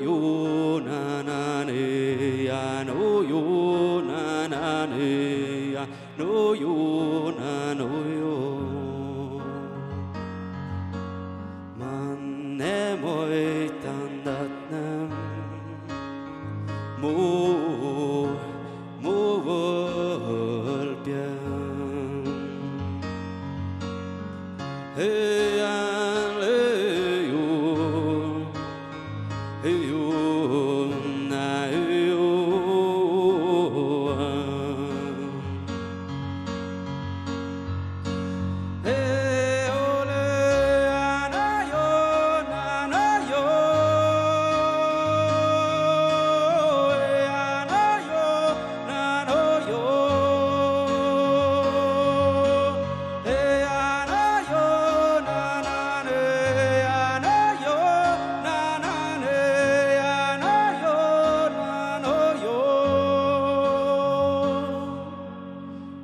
yo na na ne ya no yo na na ne ya no yo na no yo man ne moi tan dat nam mo vol bien hey hey yo